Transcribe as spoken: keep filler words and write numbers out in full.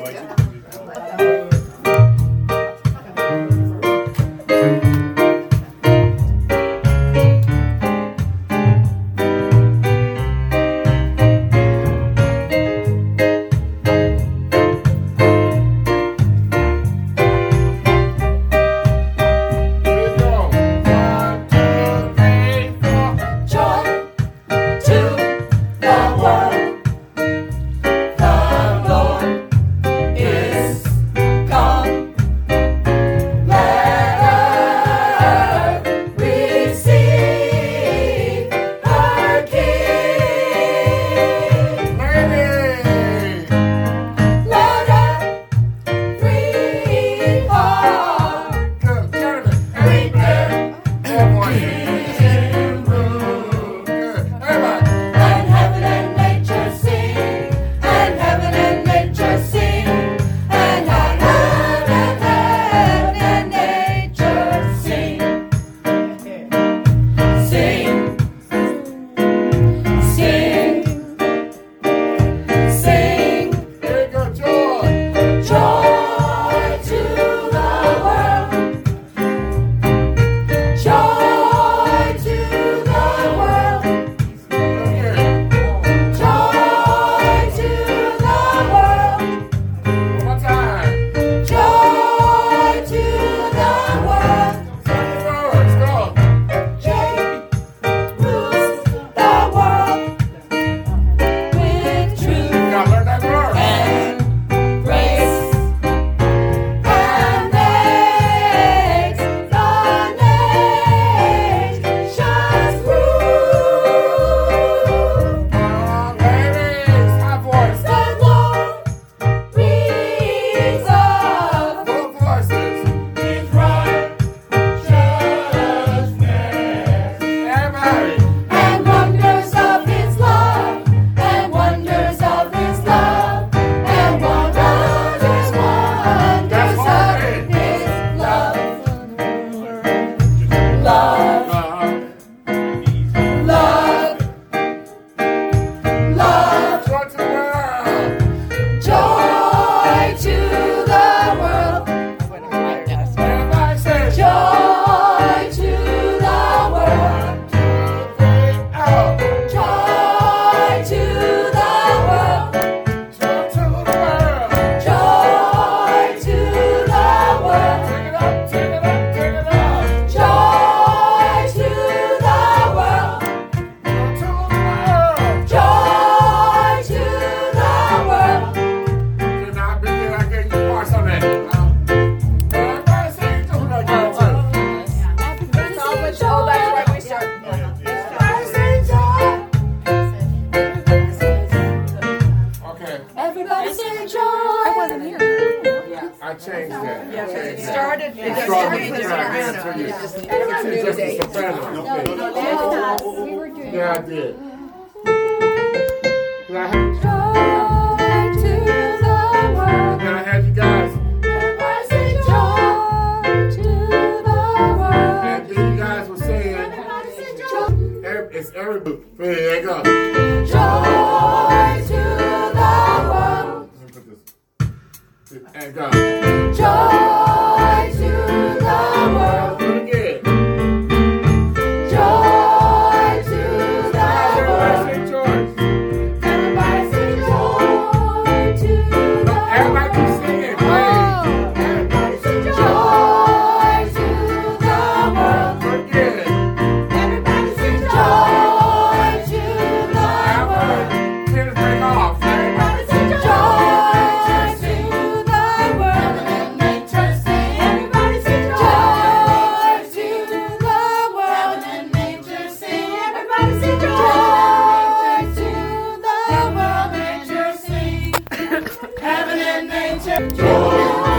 Yeah, I did. Can I have, Joy to the world. can I have you guys? I say joy to the world. And then you guys were saying, Everybody say joy. every, it's every book. There you go. Joy to the world. Let me put this. And go. Joy to the world. Do it again. Joy to the world. Everybody say joy. Everybody say joy to the world. Everybody keep singing. Please. Everybody say joy to the world. Do it again. Everybody say joy to the world. Tears break off. Everybody say joy to the world. Nature sing. Everybody say joy to the world. Nature sing. Everybody say joy to the world. Nature sing. Heaven and nature. Joy.